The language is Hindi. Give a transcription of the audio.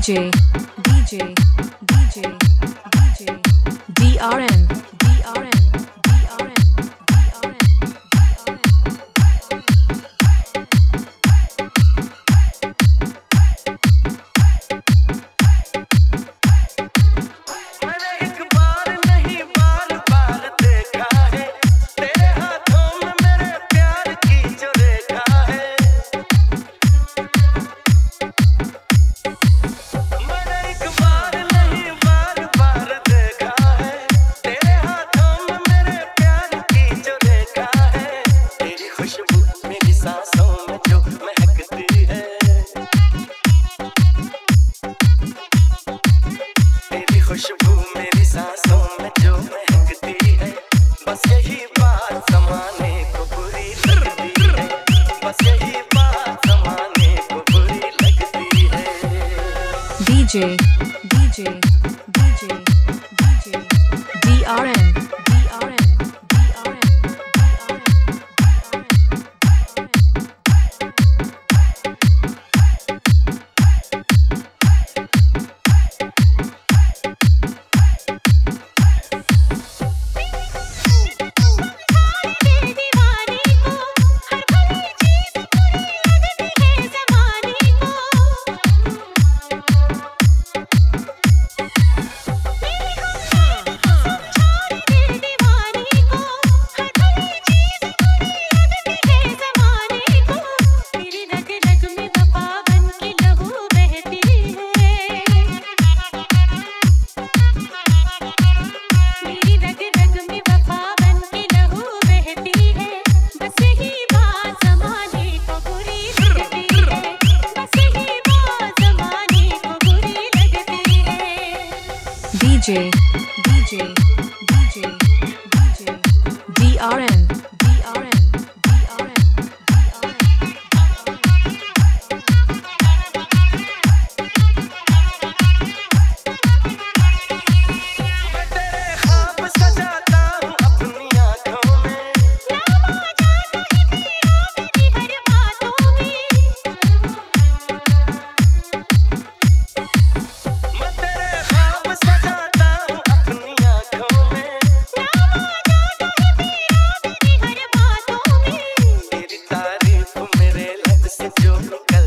DJ, DJ, DJ, DJ, DRN, DRN, DRN, DRN. खुशबू मेरी सांसों में जो महकती है, बस यही बात ज़माने को बुरी लगती है, बस यही बात ज़माने को बुरी लगती है। DJ, DJ, DJ, DJ, DRN, DRN, DRN, DJ, DJ, DJ, DJ, DRN, DRN, DRN, मैं तेरे ख्वाब सजाता हूँ अपनी आँखों में, हर बातों में। मैं तेरे ख्वाब सजाता हूँ अपनी आँखों में, हर बातों में। तेरी तारीफ मेरे लब से जो निकल